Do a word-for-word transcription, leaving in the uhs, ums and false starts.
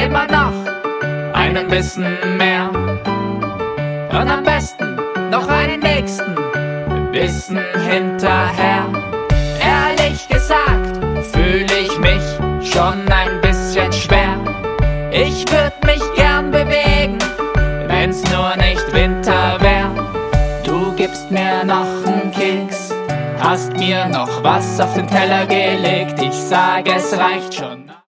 immer noch einen bisschen mehr. Und am besten noch einen nächsten Bissen hinterher. Ehrlich gesagt fühle ich mich schon ein bisschen schwer. Ich würd mich gern bewegen, wenn's nur nicht Winter wär. Du gibst mir noch einen Keks, hast mir noch was auf den Teller gelegt. Ich sag, es reicht schon.